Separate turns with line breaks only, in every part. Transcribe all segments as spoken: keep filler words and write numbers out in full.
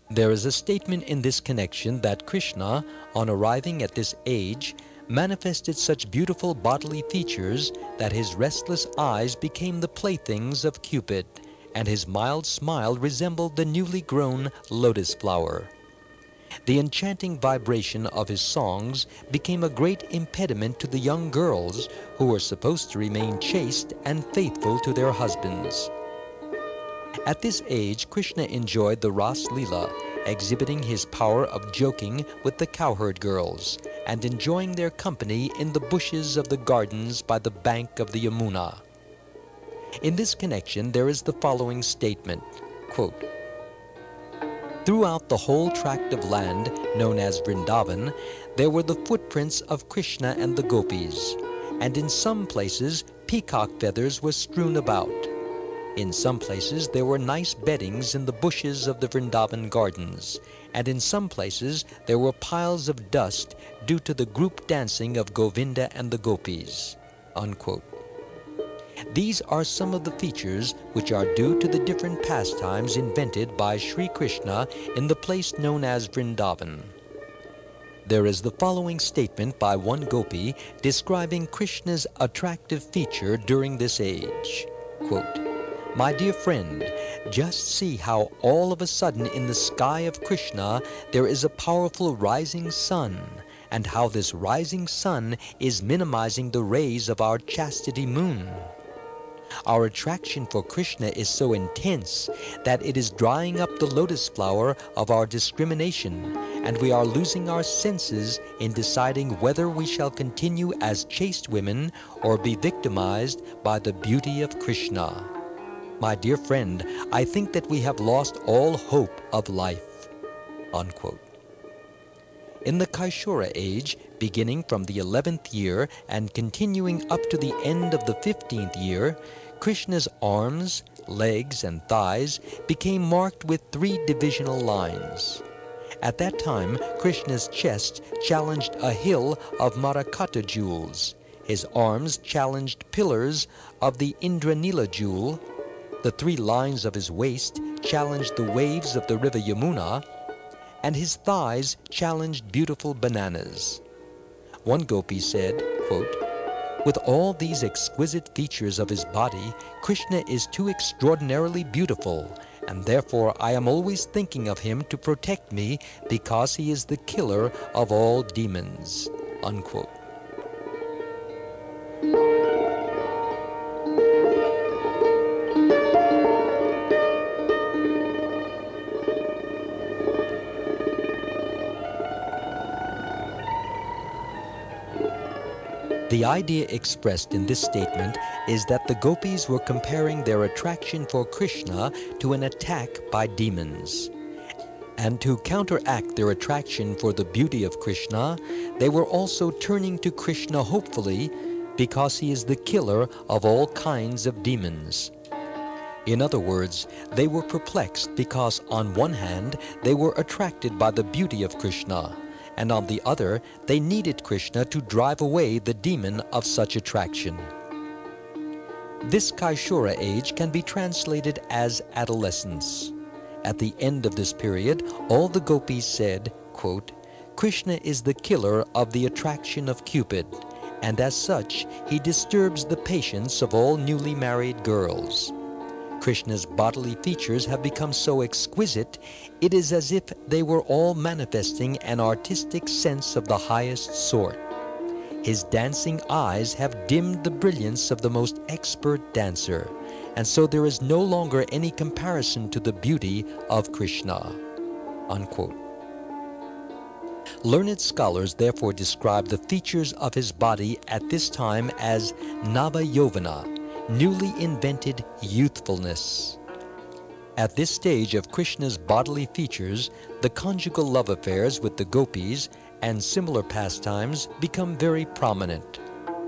There is a statement in this connection that Krishna, on arriving at this age, manifested such beautiful bodily features that his restless eyes became the playthings of Cupid, and his mild smile resembled the newly grown lotus flower. The enchanting vibration of his songs became a great impediment to the young girls who were supposed to remain chaste and faithful to their husbands. At this age, Krishna enjoyed the Ras Leela, exhibiting his power of joking with the cowherd girls and enjoying their company in the bushes of the gardens by the bank of the Yamuna. In this connection, there is the following statement, quote, "Throughout the whole tract of land known as Vrindavan, there were the footprints of Krishna and the gopis, and in some places peacock feathers were strewn about. In some places there were nice beddings in the bushes of the Vrindavan gardens, and in some places there were piles of dust due to the group dancing of Govinda and the gopis." Unquote. These are some of the features which are due to the different pastimes invented by Sri Krishna in the place known as Vrindavan. There is the following statement by one gopi describing Krishna's attractive feature during this age. Quote, "My dear friend, just see how all of a sudden in the sky of Krishna there is a powerful rising sun, and how this rising sun is minimizing the rays of our chastity moon. Our attraction for Krishna is so intense that it is drying up the lotus flower of our discrimination, and we are losing our senses in deciding whether we shall continue as chaste women or be victimized by the beauty of Krishna. My dear friend, I think that we have lost all hope of life." Unquote. In the Kaishora age, beginning from the eleventh year and continuing up to the end of the fifteenth year, Krishna's arms, legs, and thighs became marked with three divisional lines. At that time, Krishna's chest challenged a hill of Marakata jewels. His arms challenged pillars of the Indranila jewel. The three lines of his waist challenged the waves of the river Yamuna, and his thighs challenged beautiful bananas. One gopi said, quote, "With all these exquisite features of his body, Krishna is too extraordinarily beautiful, and therefore I am always thinking of him to protect me because he is the killer of all demons." Unquote. The idea expressed in this statement is that the gopis were comparing their attraction for Krishna to an attack by demons. And to counteract their attraction for the beauty of Krishna, they were also turning to Krishna hopefully because he is the killer of all kinds of demons. In other words, they were perplexed because on one hand they were attracted by the beauty of Krishna, and on the other, they needed Krishna to drive away the demon of such attraction. This Kaishora age can be translated as adolescence. At the end of this period, all the gopis said, quote, "Krishna is the killer of the attraction of Cupid, and as such, he disturbs the patience of all newly married girls. Krishna's bodily features have become so exquisite, it is as if they were all manifesting an artistic sense of the highest sort. His dancing eyes have dimmed the brilliance of the most expert dancer, and so there is no longer any comparison to the beauty of Krishna." Unquote. Learned scholars therefore describe the features of his body at this time as Nava Yovana, newly invented youthfulness. At this stage of Krishna's bodily features, the conjugal love affairs with the gopis and similar pastimes become very prominent.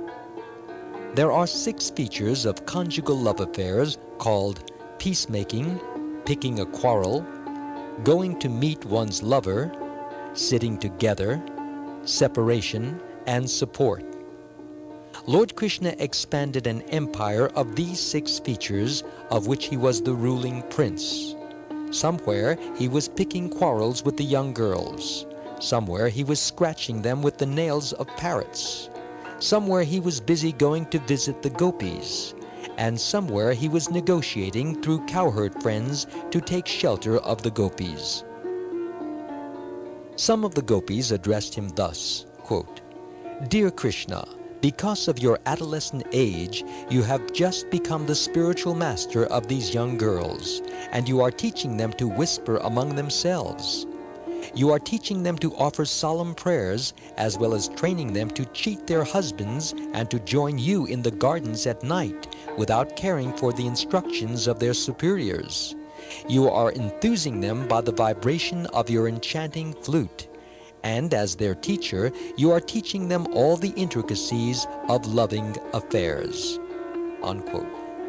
There are six features of conjugal love affairs called peacemaking, picking a quarrel, going to meet one's lover, sitting together, separation, and support. Lord Krishna expanded an empire of these six features, of which he was the ruling prince. Somewhere he was picking quarrels with the young girls. Somewhere he was scratching them with the nails of parrots. Somewhere he was busy going to visit the gopis. And somewhere he was negotiating through cowherd friends to take shelter of the gopis. Some of the gopis addressed him thus, quote, "Dear Krishna, because of your adolescent age, you have just become the spiritual master of these young girls, and you are teaching them to whisper among themselves. You are teaching them to offer solemn prayers, as well as training them to cheat their husbands and to join you in the gardens at night without caring for the instructions of their superiors. You are enthusing them by the vibration of your enchanting flute. And as their teacher, you are teaching them all the intricacies of loving affairs." Unquote.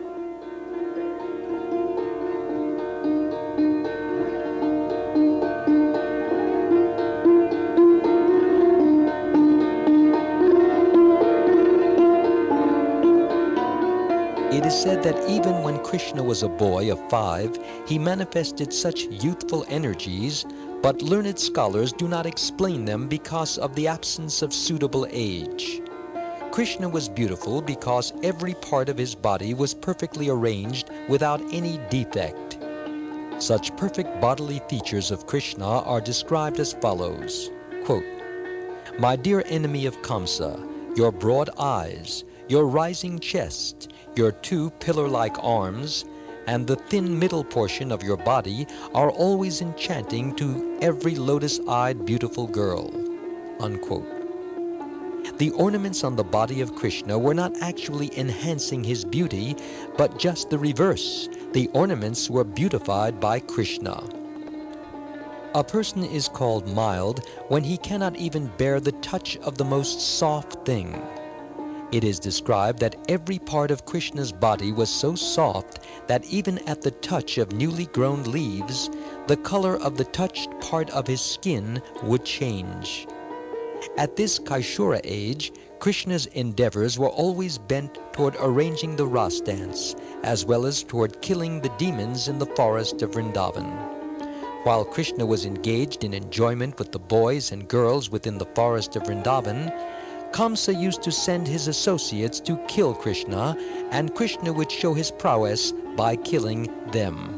It is said that even when Krishna was a boy of five, he manifested such youthful energies, but learned scholars do not explain them because of the absence of suitable age. Krishna was beautiful because every part of his body was perfectly arranged without any defect. Such perfect bodily features of Krishna are described as follows, quote, "My dear enemy of Kamsa, your broad eyes, your rising chest, your two pillar-like arms, and the thin middle portion of your body are always enchanting to every lotus-eyed beautiful girl." Unquote. The ornaments on the body of Krishna were not actually enhancing his beauty, but just the reverse. The ornaments were beautified by Krishna. A person is called mild when he cannot even bear the touch of the most soft thing. It is described that every part of Krishna's body was so soft that even at the touch of newly grown leaves, the color of the touched part of his skin would change. At this Kaishura age, Krishna's endeavors were always bent toward arranging the Ras dance, as well as toward killing the demons in the forest of Vrindavan. While Krishna was engaged in enjoyment with the boys and girls within the forest of Vrindavan, Kamsa used to send his associates to kill Krishna, and Krishna would show his prowess by killing them.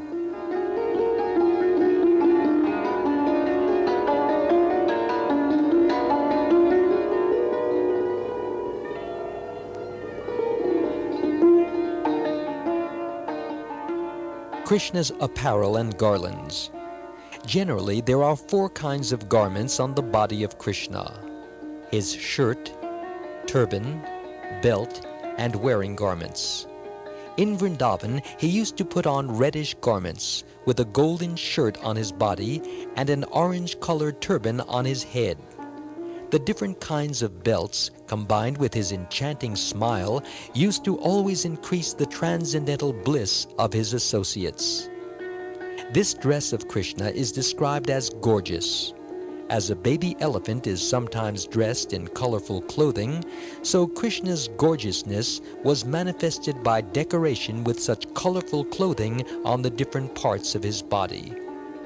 Krishna's apparel and garlands. Generally, there are four kinds of garments on the body of Krishna: his shirt, turban, belt, and wearing garments. In Vrindavan, he used to put on reddish garments with a golden shirt on his body and an orange-colored turban on his head. The different kinds of belts, combined with his enchanting smile, used to always increase the transcendental bliss of his associates. This dress of Krishna is described as gorgeous. As a baby elephant is sometimes dressed in colorful clothing, so Krishna's gorgeousness was manifested by decoration with such colorful clothing on the different parts of his body.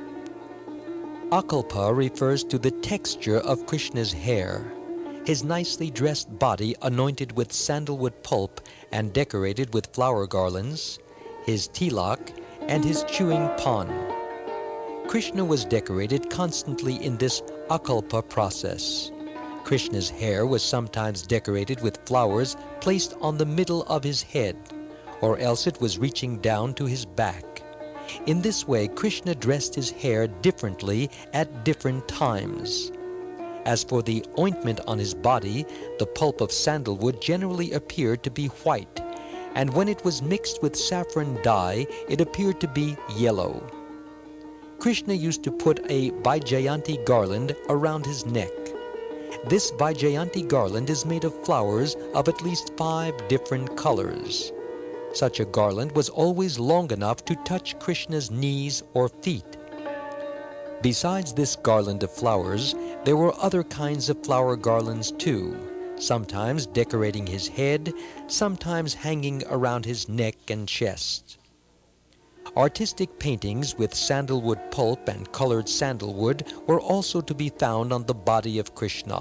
Akalpa refers to the texture of Krishna's hair. His nicely dressed body anointed with sandalwood pulp and decorated with flower garlands, his tilak, and his chewing pan. Krishna was decorated constantly in this akalpa process. Krishna's hair was sometimes decorated with flowers placed on the middle of his head, or else it was reaching down to his back. In this way, Krishna dressed his hair differently at different times. As for the ointment on his body, the pulp of sandalwood generally appeared to be white, and when it was mixed with saffron dye, it appeared to be yellow. Krishna used to put a Vaijayanti garland around his neck. This Vaijayanti garland is made of flowers of at least five different colors. Such a garland was always long enough to touch Krishna's knees or feet. Besides this garland of flowers, there were other kinds of flower garlands too, sometimes decorating his head, sometimes hanging around his neck and chest. Artistic paintings with sandalwood pulp and colored sandalwood were also to be found on the body of Krishna.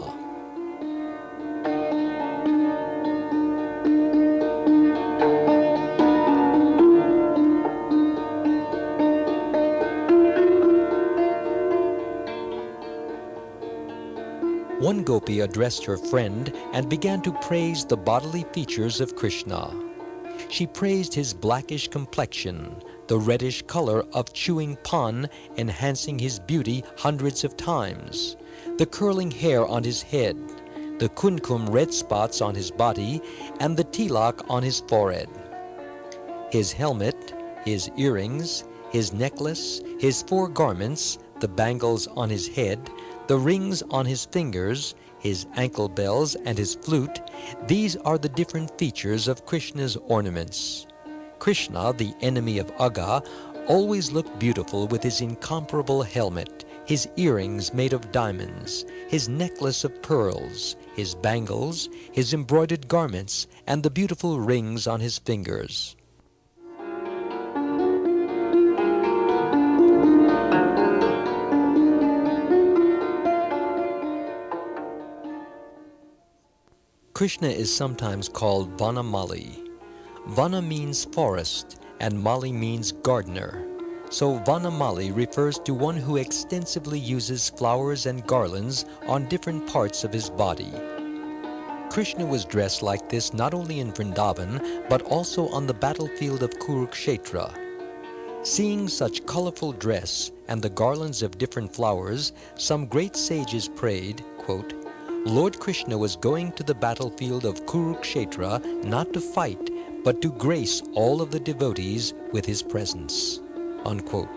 One gopi addressed her friend and began to praise the bodily features of Krishna. She praised his blackish complexion, the reddish color of chewing pan enhancing his beauty hundreds of times, the curling hair on his head, the kumkum red spots on his body, and the tilak on his forehead. His helmet, his earrings, his necklace, his four garments, the bangles on his head, the rings on his fingers, his ankle bells, and his flute, these are the different features of Krishna's ornaments. Krishna, the enemy of Aga, always looked beautiful with his incomparable helmet, his earrings made of diamonds, his necklace of pearls, his bangles, his embroidered garments, and the beautiful rings on his fingers. Krishna is sometimes called Vanamali. Vana means forest and Mali means gardener. So Vanamali refers to one who extensively uses flowers and garlands on different parts of his body. Krishna was dressed like this not only in Vrindavan but also on the battlefield of Kurukshetra. Seeing such colorful dress and the garlands of different flowers, some great sages prayed, quote, Lord Krishna was going to the battlefield of Kurukshetra not to fight, but to grace all of the devotees with his presence. Unquote.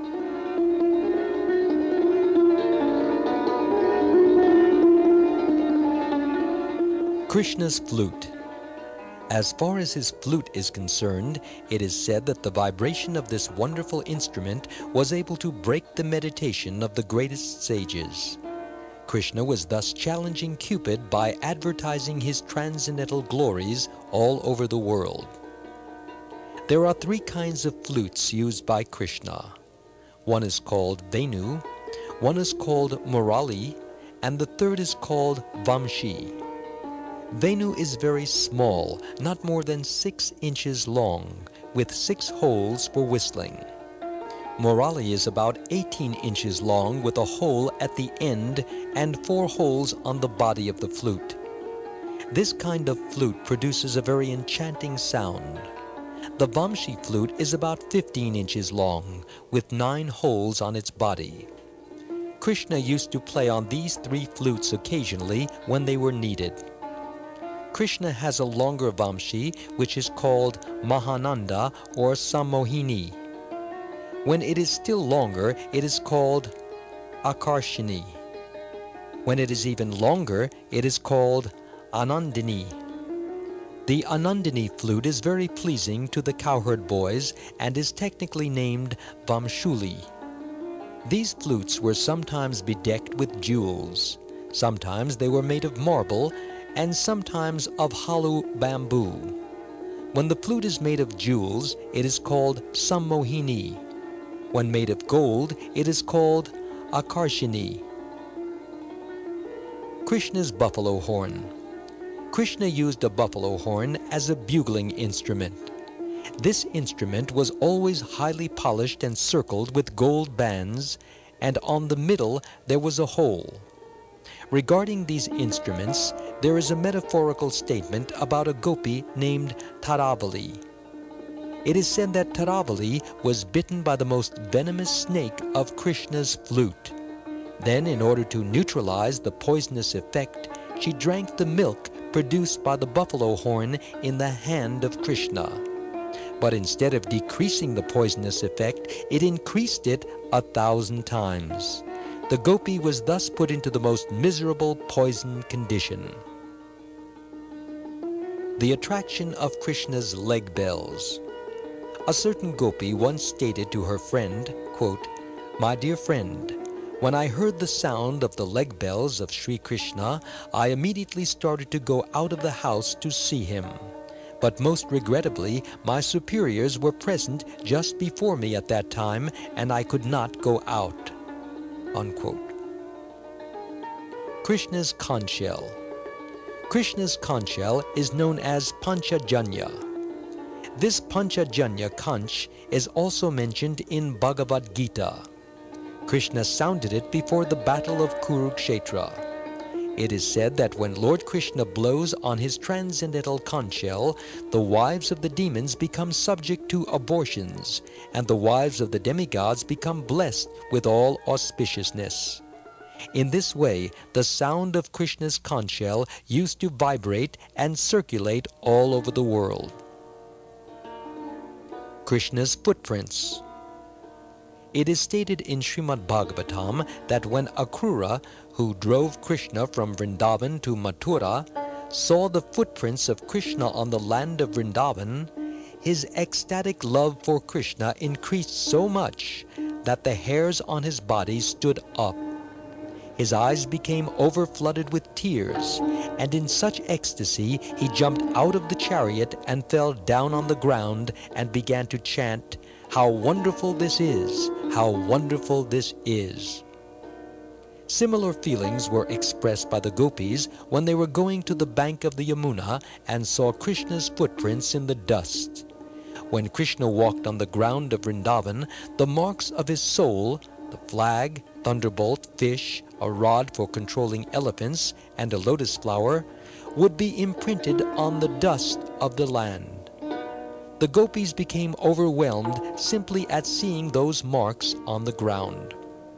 Krishna's flute. As far as his flute is concerned, it is said that the vibration of this wonderful instrument was able to break the meditation of the greatest sages. Krishna was thus challenging Cupid by advertising his transcendental glories all over the world. There are three kinds of flutes used by Krishna. One is called Venu, one is called Murali, and the third is called Vamshi. Venu is very small, not more than six inches long, with six holes for whistling. Murali is about eighteen inches long with a hole at the end and four holes on the body of the flute. This kind of flute produces a very enchanting sound. The Vamshi flute is about fifteen inches long with nine holes on its body. Krishna used to play on these three flutes occasionally when they were needed. Krishna has a longer Vamshi which is called Mahananda or Sammohini. When it is still longer, it is called Akarshini. When it is even longer, it is called Anandini. The Anandini flute is very pleasing to the cowherd boys and is technically named Vamshuli. These flutes were sometimes bedecked with jewels. Sometimes they were made of marble and sometimes of hollow bamboo. When the flute is made of jewels, it is called Sammohini. When made of gold, it is called Akarshini. Krishna's buffalo horn. Krishna used a buffalo horn as a bugling instrument. This instrument was always highly polished and circled with gold bands, and on the middle there was a hole. Regarding these instruments, there is a metaphorical statement about a gopi named Taravali. It is said that Taravali was bitten by the most venomous snake of Krishna's flute. Then, in order to neutralize the poisonous effect, she drank the milk produced by the buffalo horn in the hand of Krishna. But instead of decreasing the poisonous effect, it increased it a thousand times. The gopi was thus put into the most miserable poisoned condition. The attraction of Krishna's leg bells. A certain gopi once stated to her friend, quote, My dear friend, when I heard the sound of the leg bells of Sri Krishna, I immediately started to go out of the house to see him. but most regrettably, my superiors were present just before me at that time, and I could not go out." Unquote. Krishna's conch shell. Krishna's conch shell is known as Panchajanya. This Panchajanya conch is also mentioned in Bhagavad Gita. Krishna sounded it before the battle of Kurukshetra. It is said that when Lord Krishna blows on his transcendental conch shell, the wives of the demons become subject to abortions, and the wives of the demigods become blessed with all auspiciousness. In this way, the sound of Krishna's conch shell used to vibrate and circulate all over the world. Krishna's footprints. It is stated in Srimad Bhagavatam that when Akrura, who drove Krishna from Vrindavan to Mathura, saw the footprints of Krishna on the land of Vrindavan, his ecstatic love for Krishna increased so much that the hairs on his body stood up. His eyes became overflooded with tears, and in such ecstasy he jumped out of the chariot and fell down on the ground and began to chant, "How wonderful this is! How wonderful this is!" Similar feelings were expressed by the gopis when they were going to the bank of the Yamuna and saw Krishna's footprints in the dust. When Krishna walked on the ground of Vrindavan, the marks of his soul, the flag, thunderbolt, fish, a rod for controlling elephants, and a lotus flower, would be imprinted on the dust of the land. The gopis became overwhelmed simply at seeing those marks on the ground.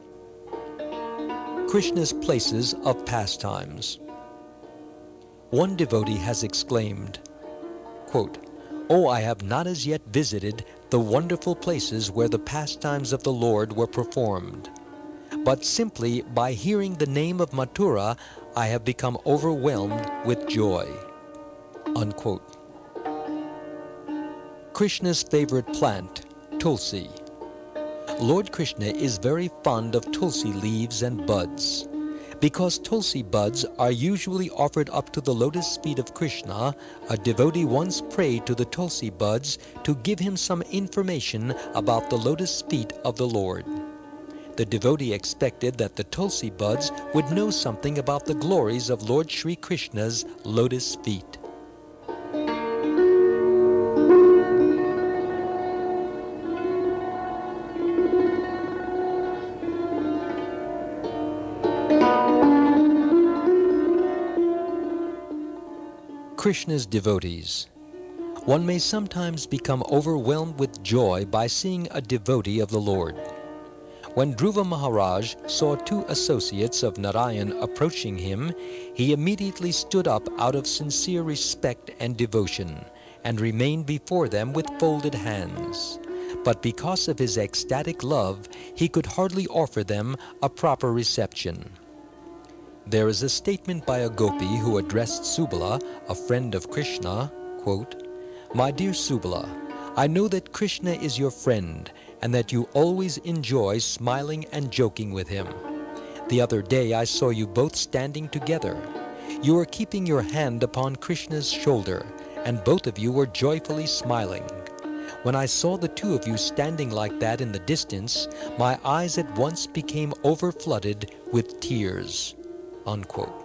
Krishna's places of pastimes. One devotee has exclaimed, quote, "Oh, I have not as yet visited the wonderful places where the pastimes of the Lord were performed, but simply by hearing the name of Mathura, I have become overwhelmed with joy." Unquote. Krishna's favorite plant, Tulsi. Lord Krishna is very fond of Tulsi leaves and buds. Because Tulsi buds are usually offered up to the lotus feet of Krishna, a devotee once prayed to the Tulsi buds to give him some information about the lotus feet of the Lord. The devotee expected that the Tulsi buds would know something about the glories of Lord Sri Krishna's lotus feet. Krishna's devotees. One may sometimes become overwhelmed with joy by seeing a devotee of the Lord. When Dhruva Maharaj saw two associates of Narayan approaching him, he immediately stood up out of sincere respect and devotion, and remained before them with folded hands. But because of his ecstatic love, he could hardly offer them a proper reception. There is a statement by a gopi who addressed Subala, a friend of Krishna, quote, "My dear Subala, I know that Krishna is your friend, and that you always enjoy smiling and joking with him. The other day I saw you both standing together. You were keeping your hand upon Krishna's shoulder, and both of you were joyfully smiling. When I saw the two of you standing like that in the distance, my eyes at once became overflooded with tears." Unquote.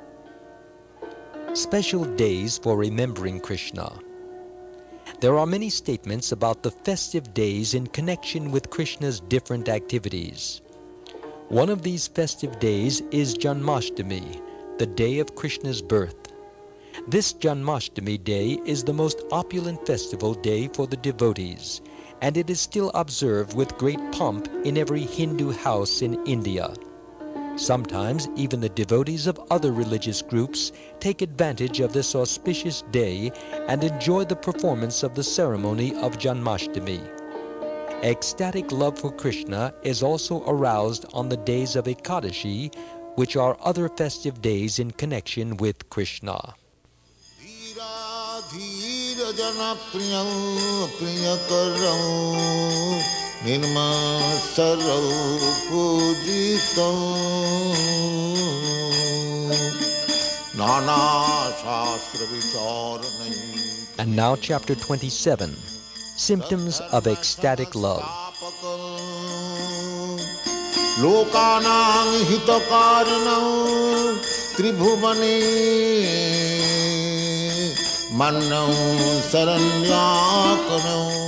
Special days for remembering Krishna. There are many statements about the festive days in connection with Krishna's different activities. One of these festive days is Janmashtami, the day of Krishna's birth. This Janmashtami day is the most opulent festival day for the devotees, and it is still observed with great pomp in every Hindu house in India. Sometimes even the devotees of other religious groups take advantage of this auspicious day and enjoy the performance of the ceremony of Janmashtami. Ecstatic love for Krishna is also aroused on the days of Ekadashi, which are other festive days in connection with Krishna.
Nirma sarau pujitam Nana shastra vicharanai
And now chapter twenty-seven, Symptoms of Ecstatic Love.
Lokanang hitokarinang tribhuvane mannam saranyakanam.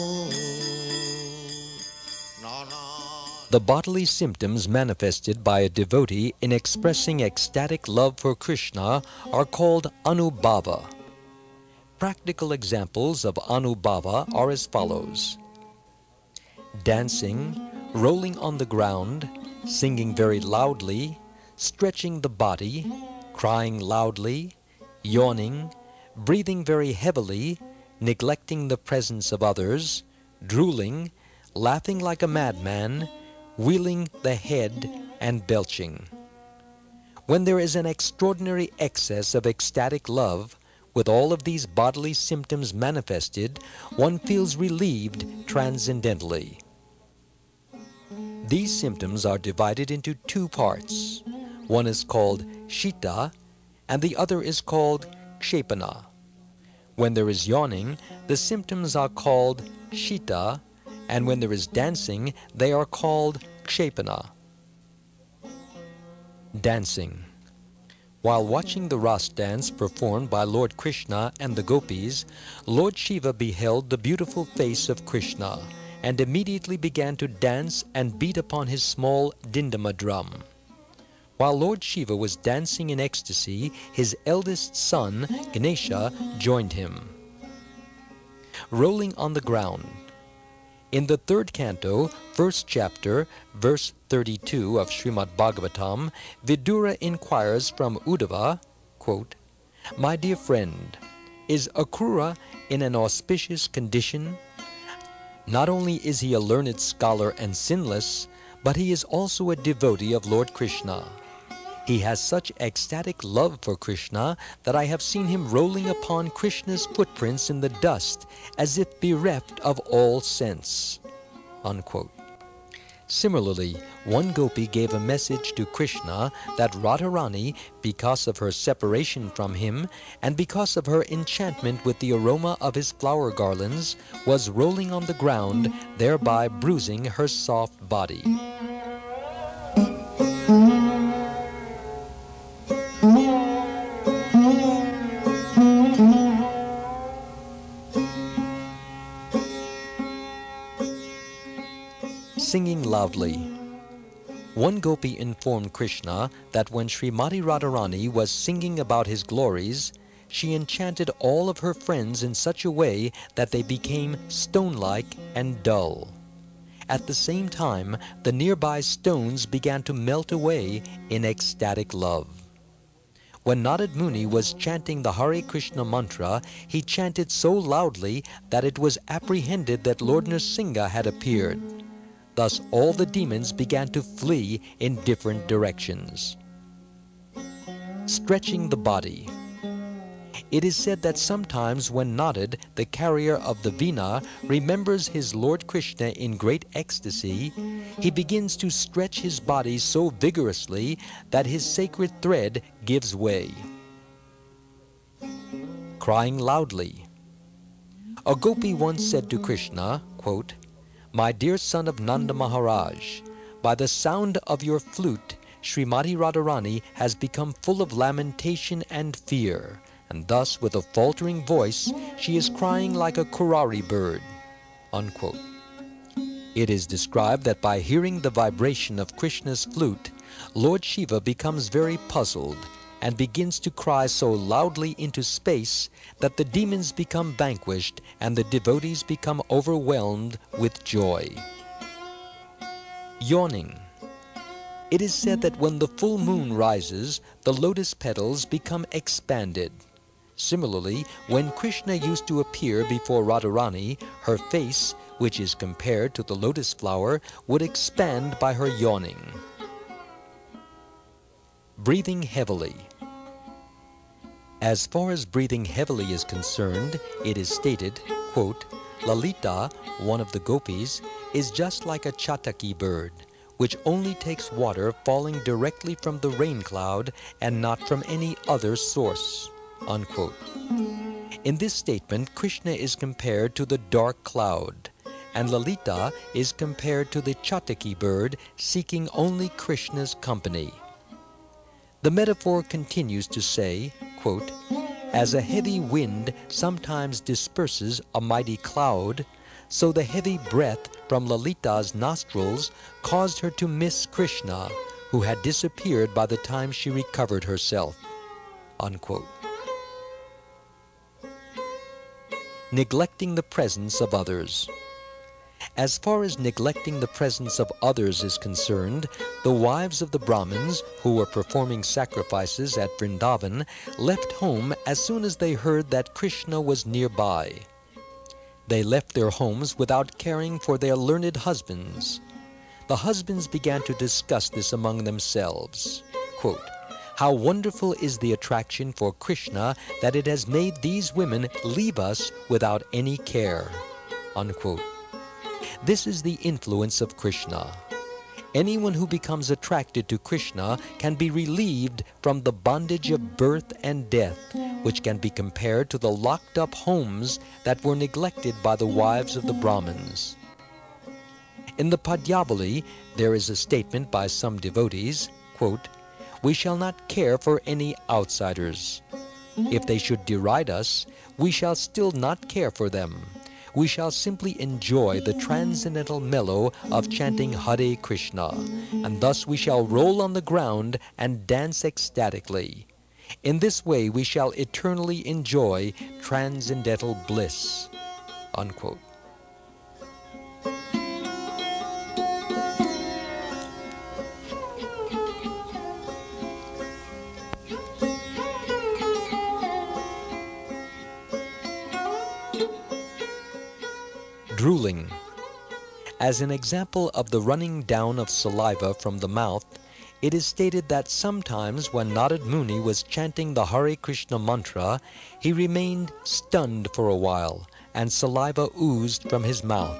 The bodily symptoms manifested by a devotee in expressing ecstatic love for Krishna are called anubhava. Practical examples of anubhava are as follows: dancing, rolling on the ground, singing very loudly, stretching the body, crying loudly, yawning, breathing very heavily, neglecting the presence of others, drooling, laughing like a madman, wheeling the head, and belching. When there is an extraordinary excess of ecstatic love, with all of these bodily symptoms manifested, one feels relieved transcendently. These symptoms are divided into two parts. One is called shita, and the other is called kshepana. When there is yawning, the symptoms are called shita, and when there is dancing, they are called kshepana. Dancing. While watching the Ras dance performed by Lord Krishna and the gopis, Lord Shiva beheld the beautiful face of Krishna and immediately began to dance and beat upon his small dindama drum. While Lord Shiva was dancing in ecstasy, his eldest son, Ganesha, joined him. Rolling on the ground. In the third canto, first chapter, verse thirty-two of Srimad Bhagavatam, Vidura inquires from Uddhava, quote, "My dear friend, is Akrura in an auspicious condition? Not only is he a learned scholar and sinless, but he is also a devotee of Lord Krishna. He has such ecstatic love for Krishna that I have seen him rolling upon Krishna's footprints in the dust as if bereft of all sense." Unquote. Similarly, one gopi gave a message to Krishna that Radharani, because of her separation from him and because of her enchantment with the aroma of his flower garlands, was rolling on the ground, thereby bruising her soft body. Singing loudly. One gopi informed Krishna that when Srimati Radharani was singing about his glories, she enchanted all of her friends in such a way that they became stone-like and dull. At the same time, the nearby stones began to melt away in ecstatic love. When Narad Muni was chanting the Hare Krishna mantra, he chanted so loudly that it was apprehended that Lord Nrsimha had appeared. Thus all the demons began to flee in different directions. Stretching the body. It is said that sometimes when Narad, the carrier of the Veena, remembers his Lord Krishna in great ecstasy, he begins to stretch his body so vigorously that his sacred thread gives way. Crying loudly. A gopi once said to Krishna, quote, "My dear son of Nanda Maharaj, by the sound of your flute, Srimati Radharani has become full of lamentation and fear, and thus with a faltering voice she is crying like a kurari bird." Unquote. It is described that by hearing the vibration of Krishna's flute, Lord Shiva becomes very puzzled and begins to cry so loudly into space that the demons become vanquished and the devotees become overwhelmed with joy. Yawning. It is said that when the full moon rises, the lotus petals become expanded. Similarly, when Krishna used to appear before Radharani, her face, which is compared to the lotus flower, would expand by her yawning. Breathing heavily. As far as breathing heavily is concerned, it is stated, quote, "Lalita, one of the gopis, is just like a chataki bird, which only takes water falling directly from the rain cloud and not from any other source." Unquote. In this statement, Krishna is compared to the dark cloud, and Lalita is compared to the Chataki bird seeking only Krishna's company. The metaphor continues to say, quote, "As a heavy wind sometimes disperses a mighty cloud, so the heavy breath from Lalita's nostrils caused her to miss Krishna, who had disappeared by the time she recovered herself." Unquote. Neglecting the presence of others. As far as neglecting the presence of others is concerned, the wives of the Brahmins who were performing sacrifices at Vrindavan left home as soon as they heard that Krishna was nearby. They left their homes without caring for their learned husbands. The husbands began to discuss this among themselves. Quote, "How wonderful is the attraction for Krishna that it has made these women leave us without any care." Unquote. This is the influence of Krishna. Anyone who becomes attracted to Krishna can be relieved from the bondage of birth and death, which can be compared to the locked-up homes that were neglected by the wives of the Brahmins. In the Padyabali, there is a statement by some devotees, quote, "We shall not care for any outsiders. If they should deride us, we shall still not care for them. We shall simply enjoy the transcendental mellow of chanting Hare Krishna, and thus we shall roll on the ground and dance ecstatically. In this way we shall eternally enjoy transcendental bliss." Unquote. Drooling. As an example of the running down of saliva from the mouth, it is stated that sometimes when Narad Muni was chanting the Hare Krishna mantra, he remained stunned for a while, and saliva oozed from his mouth.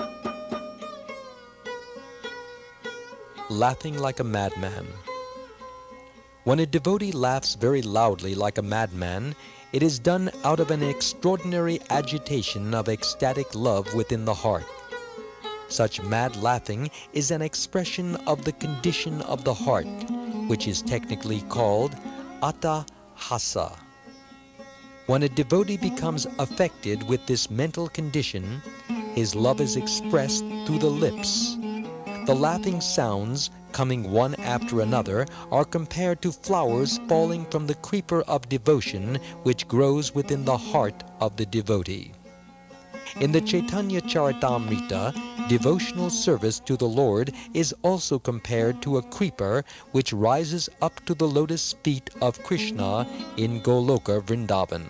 Laughing like a madman. When a devotee laughs very loudly like a madman, it is done out of an extraordinary agitation of ecstatic love within the heart. Such mad laughing is an expression of the condition of the heart, which is technically called atahasa. When a devotee becomes affected with this mental condition, his love is expressed through the lips. The laughing sounds, coming one after another, are compared to flowers falling from the creeper of devotion which grows within the heart of the devotee. In the Chaitanya Charitamrita, devotional service to the Lord is also compared to a creeper which rises up to the lotus feet of Krishna in Goloka Vrindavan.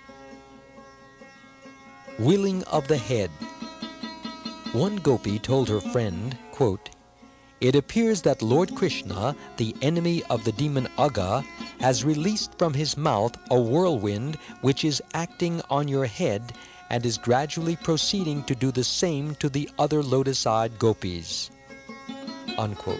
Wheeling of the head. One gopi told her friend, quote, "It appears that Lord Krishna, the enemy of the demon Agga, has released from his mouth a whirlwind which is acting on your head and is gradually proceeding to do the same to the other lotus-eyed gopis." Unquote.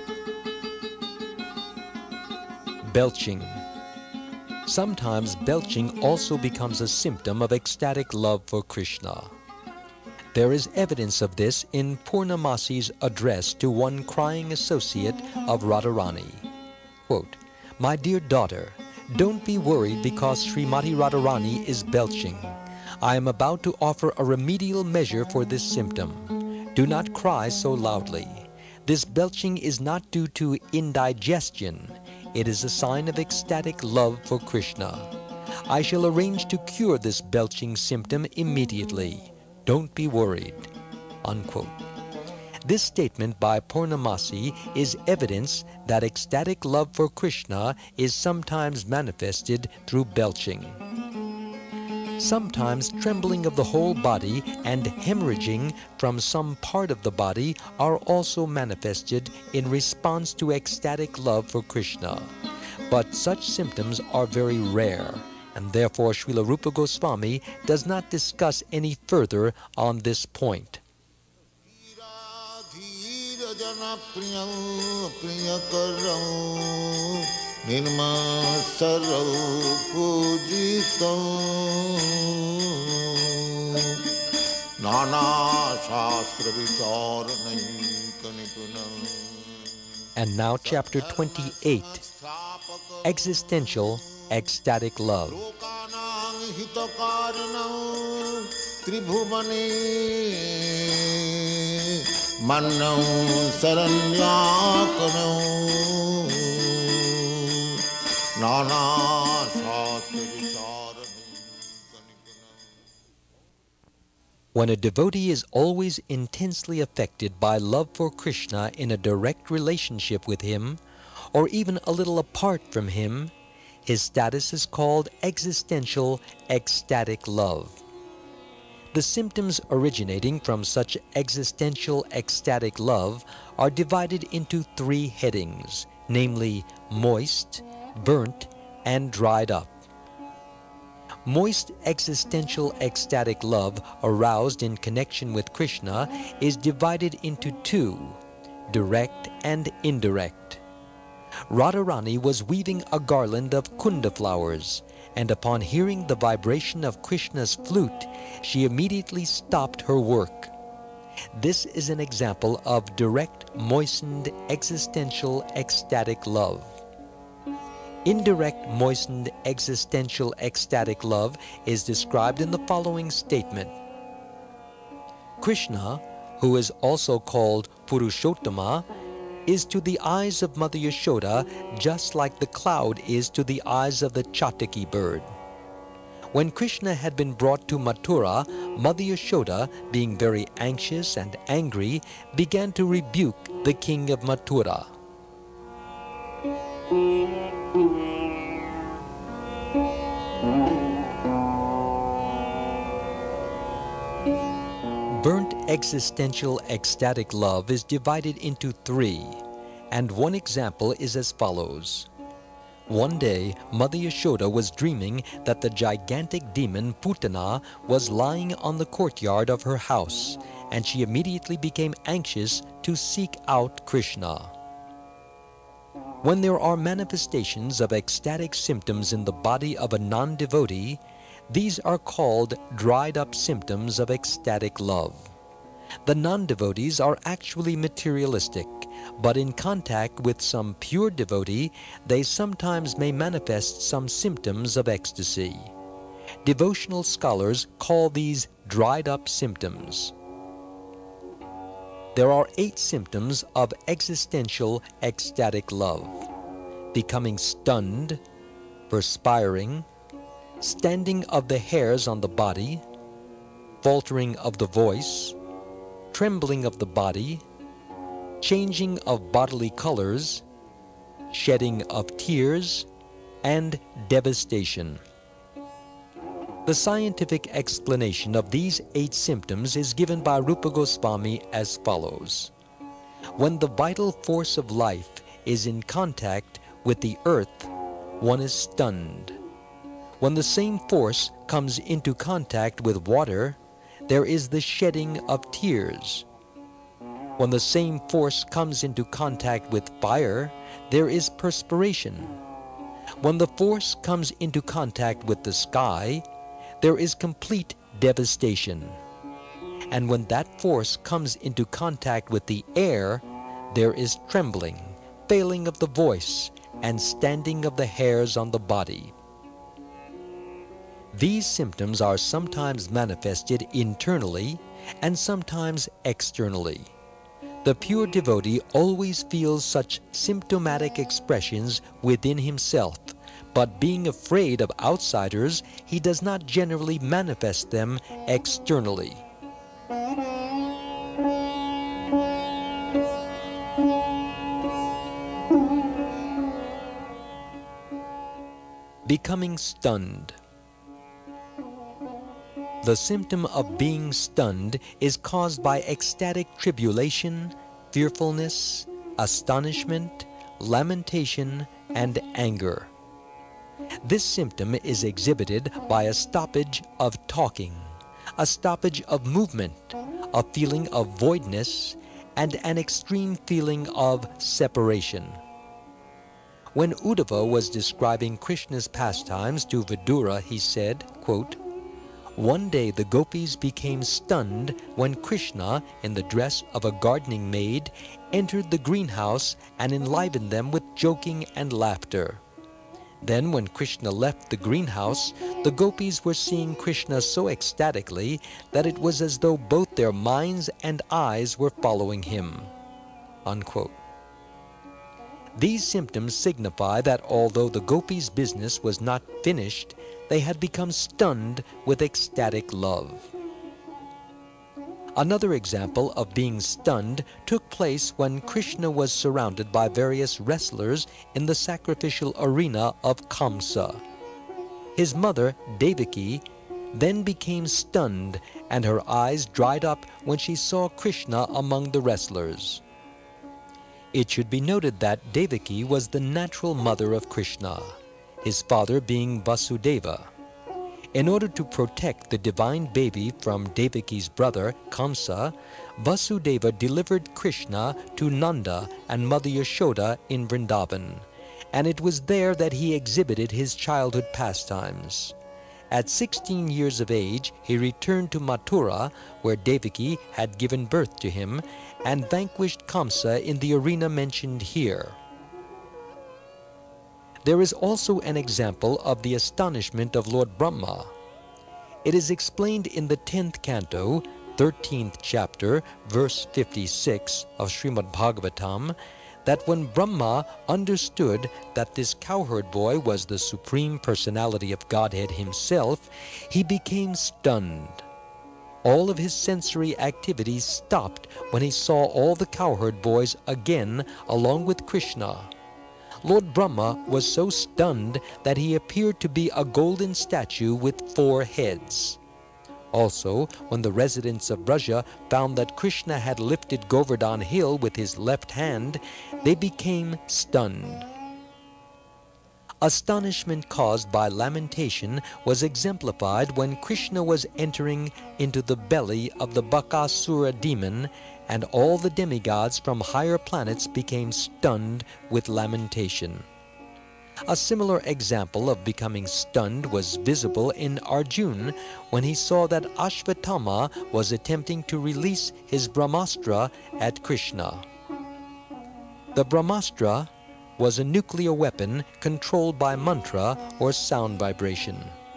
Belching. Sometimes belching also becomes a symptom of ecstatic love for Krishna. There is evidence of this in Purnamasi's address to one crying associate of Radharani. Quote, "My dear daughter, don't be worried because Srimati Radharani is belching. I am about to offer a remedial measure for this symptom. Do not cry so loudly. This belching is not due to indigestion. It is a sign of ecstatic love for Krishna. I shall arrange to cure this belching symptom immediately. Don't be worried." Unquote. This statement by Purnamasi is evidence that ecstatic love for Krishna is sometimes manifested through belching. Sometimes trembling of the whole body and hemorrhaging from some part of the body are also manifested in response to ecstatic love for Krishna. But such symptoms are very rare, and therefore Srila Rupa Goswami does not discuss any further on this point.
Nirma sarau pujitam नाना शास्त्र विचार नहीं निपुण
And now chapter twenty-eight, Existential Ecstatic Love.
लोकानां हितकारिणं त्रिभुवने मन्नं शरण्याकरं नाना शास्त्र विचार
When a devotee is always intensely affected by love for Krishna in a direct relationship with him, or even a little apart from him, his status is called existential ecstatic love. The symptoms originating from such existential ecstatic love are divided into three headings, namely moist, burnt, and dried up. Moist existential ecstatic love aroused in connection with Krishna is divided into two, direct and indirect. Radharani was weaving a garland of kunda flowers, and upon hearing the vibration of Krishna's flute, she immediately stopped her work. This is an example of direct, moistened, existential, ecstatic love. Indirect, moistened, existential, ecstatic love is described in the following statement. Krishna, who is also called Purushottama, is to the eyes of Mother Yashoda just like the cloud is to the eyes of the Chataki bird. When Krishna had been brought to Mathura, Mother Yashoda, being very anxious and angry, began to rebuke the king of Mathura. Burnt existential ecstatic love is divided into three, and one example is as follows. One day, Mother Yashoda was dreaming that the gigantic demon Putana was lying on the courtyard of her house, and she immediately became anxious to seek out Krishna. When there are manifestations of ecstatic symptoms in the body of a non-devotee, these are called dried-up symptoms of ecstatic love. The non-devotees are actually materialistic, but in contact with some pure devotee, they sometimes may manifest some symptoms of ecstasy. Devotional scholars call these dried-up symptoms. There are eight symptoms of existential ecstatic love: becoming stunned, perspiring, standing of the hairs on the body, faltering of the voice, trembling of the body, changing of bodily colors, shedding of tears, and devastation. The scientific explanation of these eight symptoms is given by Rupa Goswami as follows. When the vital force of life is in contact with the earth, one is stunned. When the same force comes into contact with water, there is the shedding of tears. When the same force comes into contact with fire, there is perspiration. When the force comes into contact with the sky, there is complete devastation. And when that force comes into contact with the air, there is trembling, failing of the voice, and standing of the hairs on the body. These symptoms are sometimes manifested internally and sometimes externally. The pure devotee always feels such symptomatic expressions within himself, but being afraid of outsiders, he does not generally manifest them externally. Becoming stunned. The symptom of being stunned is caused by ecstatic tribulation, fearfulness, astonishment, lamentation, and anger. This symptom is exhibited by a stoppage of talking, a stoppage of movement, a feeling of voidness, and an extreme feeling of separation. When Uddhava was describing Krishna's pastimes to Vidura, he said, quote, One day the gopis became stunned when Krishna, in the dress of a gardening maid, entered the greenhouse and enlivened them with joking and laughter. Then when Krishna left the greenhouse, the gopis were seeing Krishna so ecstatically that it was as though both their minds and eyes were following him." Unquote. These symptoms signify that although the gopis' business was not finished, they had become stunned with ecstatic love. Another example of being stunned took place when Krishna was surrounded by various wrestlers in the sacrificial arena of Kamsa. His mother, Devaki, then became stunned, and her eyes dried up when she saw Krishna among the wrestlers. It should be noted that Devaki was the natural mother of Krishna, his father being Vasudeva. In order to protect the divine baby from Devaki's brother, Kamsa, Vasudeva delivered Krishna to Nanda and Mother Yashoda in Vrindavan, and it was there that he exhibited his childhood pastimes. At sixteen years of age, he returned to Mathura, where Devaki had given birth to him, and vanquished Kamsa in the arena mentioned here. There is also an example of the astonishment of Lord Brahma. It is explained in the tenth canto, thirteenth chapter, verse fifty-six of Srimad Bhagavatam, that when Brahma understood that this cowherd boy was the Supreme Personality of Godhead himself, he became stunned. All of his sensory activities stopped when he saw all the cowherd boys again along with Krishna. Lord Brahma was so stunned that he appeared to be a golden statue with four heads. Also, when the residents of Braja found that Krishna had lifted Govardhan hill with his left hand, they became stunned. Astonishment caused by lamentation was exemplified when Krishna was entering into the belly of the Bakasura demon, and all the demigods from higher planets became stunned with lamentation. A similar example of becoming stunned was visible in Arjuna when he saw that Ashvatthama was attempting to release his Brahmastra at Krishna. The Brahmastra was a nuclear weapon controlled by mantra or sound vibration.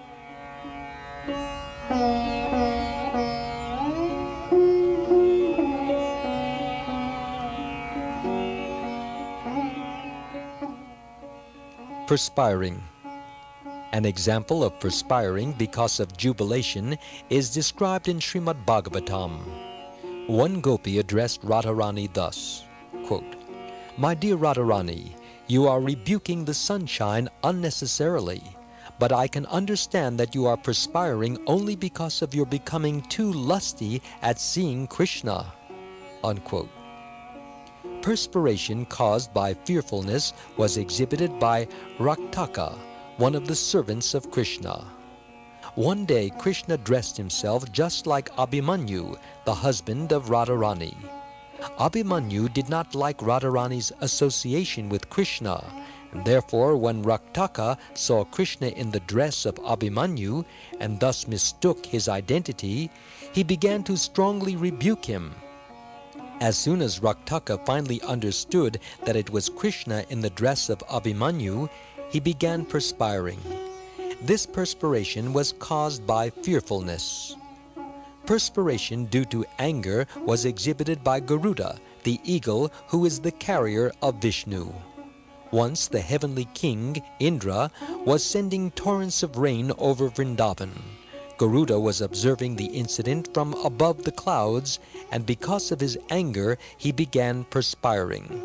Perspiring. An example of perspiring because of jubilation is described in Srimad Bhagavatam. One gopi addressed Radharani thus, quote, "My dear Radharani, you are rebuking the sunshine unnecessarily, but I can understand that you are perspiring only because of your becoming too lusty at seeing Krishna." Unquote. Perspiration caused by fearfulness was exhibited by Raktaka, one of the servants of Krishna. One day Krishna dressed himself just like Abhimanyu, the husband of Radharani. Abhimanyu did not like Radharani's association with Krishna, and therefore when Raktaka saw Krishna in the dress of Abhimanyu and thus mistook his identity, he began to strongly rebuke him. As soon as Raktaka finally understood that it was Krishna in the dress of Abhimanyu, he began perspiring. This perspiration was caused by fearfulness. Perspiration due to anger was exhibited by Garuda, the eagle who is the carrier of Vishnu. Once the heavenly king, Indra, was sending torrents of rain over Vrindavan. Garuda was observing the incident from above the clouds, and because of his anger, he began perspiring.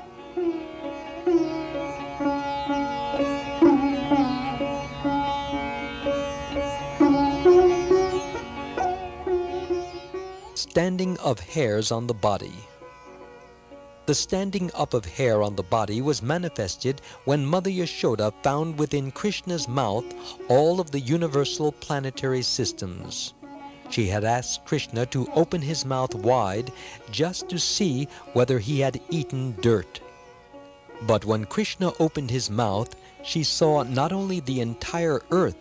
Standing of hairs on the body. The standing up of hair on the body was manifested when Mother Yashoda found within Krishna's mouth all of the universal planetary systems. She had asked Krishna to open his mouth wide just to see whether he had eaten dirt. But when Krishna opened his mouth, she saw not only the entire earth,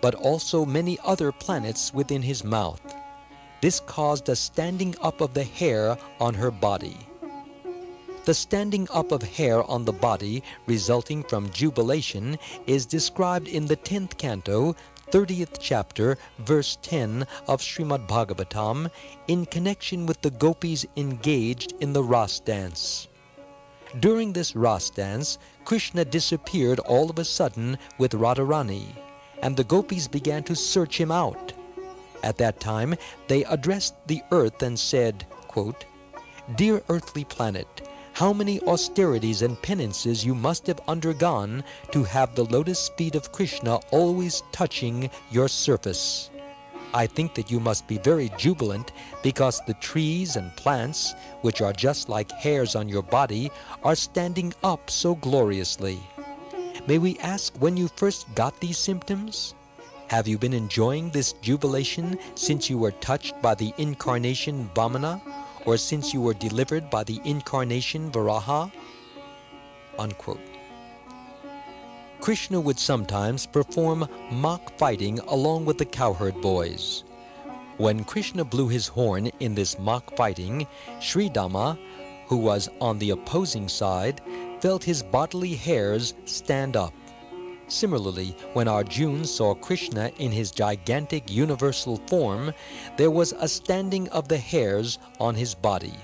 but also many other planets within his mouth. This caused a standing up of the hair on her body. The standing up of hair on the body resulting from jubilation is described in the tenth canto, thirtieth chapter, verse ten of Srimad Bhagavatam in connection with the gopis engaged in the Ras dance. During this Ras dance, Krishna disappeared all of a sudden with Radharani, and the gopis began to search him out. At that time, they addressed the earth and said, quote, "Dear earthly planet, how many austerities and penances you must have undergone to have the lotus feet of Krishna always touching your surface. I think that you must be very jubilant because the trees and plants, which are just like hairs on your body, are standing up so gloriously. May we ask when you first got these symptoms? Have you been enjoying this jubilation since you were touched by the incarnation Vamana, or since you were delivered by the incarnation Varaha?" Unquote. Krishna would sometimes perform mock fighting along with the cowherd boys. When Krishna blew his horn in this mock fighting, Sri Dama, who was on the opposing side, felt his bodily hairs stand up. Similarly, when Arjuna saw Krishna in his gigantic universal form, there was a standing of the hairs on his body.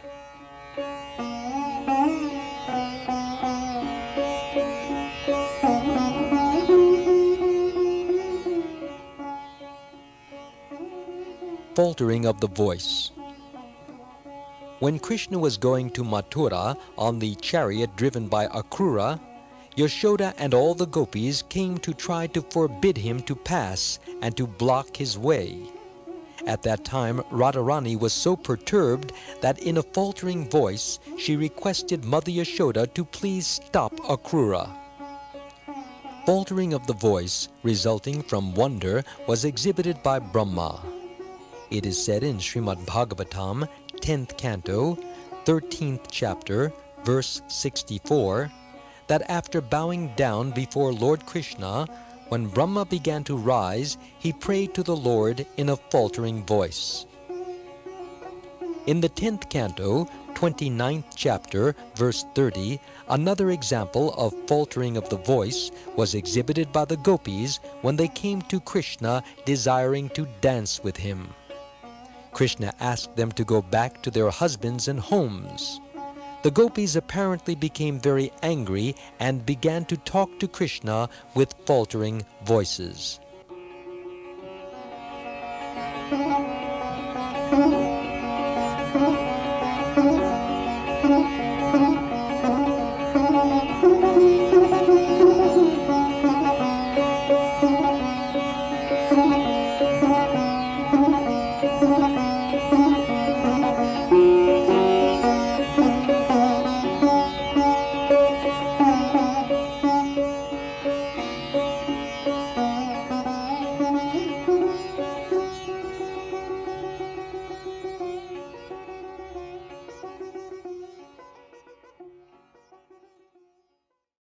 Faltering of the voice. When Krishna was going to Mathura on the chariot driven by Akrura, Yashoda and all the gopis came to try to forbid him to pass and to block his way. At that time, Radharani was so perturbed that in a faltering voice she requested Mother Yashoda to please stop Akrura. Faltering of the voice resulting from wonder was exhibited by Brahma. It is said in Srimad Bhagavatam, tenth canto, thirteenth chapter, verse sixty-four, that after bowing down before Lord Krishna, when Brahma began to rise, he prayed to the Lord in a faltering voice. In the tenth canto, twenty-ninth chapter, verse thirty, another example of faltering of the voice was exhibited by the gopis when they came to Krishna desiring to dance with him. Krishna asked them to go back to their husbands and homes. The gopis apparently became very angry and began to talk to Krishna with faltering voices.